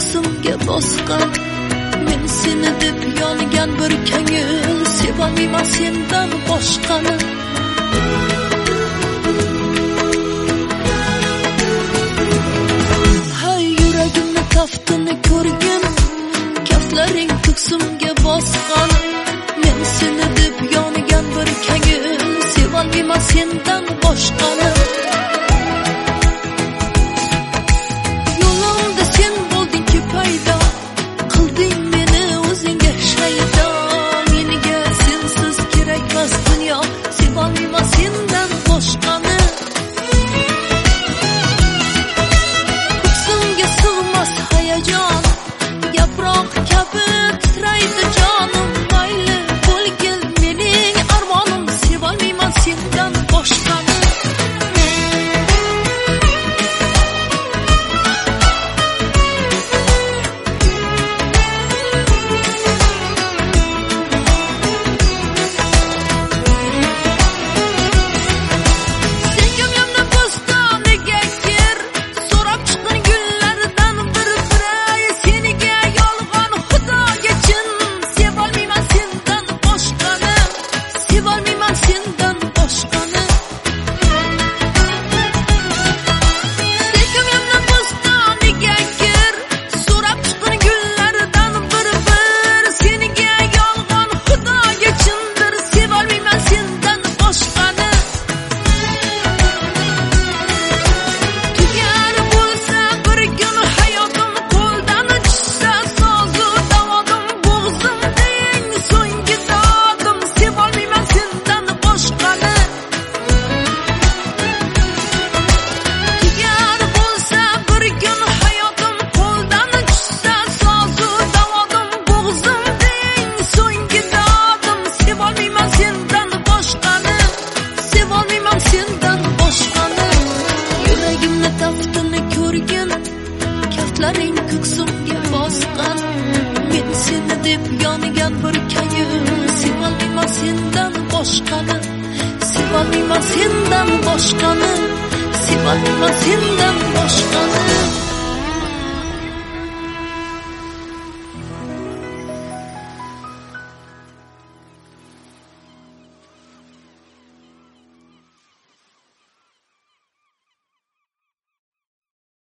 ko'ksimga bosgan men seni deb yongan bir ko'ngil sevalmayman sendan boshqani. Hay yuragimni taftini ko'rgin kaftlaring ko'ksimga bosgan men seni deb yongan bir ko'ngil sevalmayman sendan boshqani. Yo'limda sen bo'lding paydo qilding meni o'zingga shaydo. Menga sensiz kerakmas dunyo sevalmayman sendan boshqani. Ko'ksimga sig'mas hayajon yaproq kabi titraydi jonim. Mayli bo'lgil mening armonim sevalmayman sendan boshqani. Kaftlaring ko'ksimga bosgan men seni deb yongan bir ko'ngil sevalmayman sendan boshqani. Sevalmayman sendan boshqani. Sevalmayman sendan boshqani.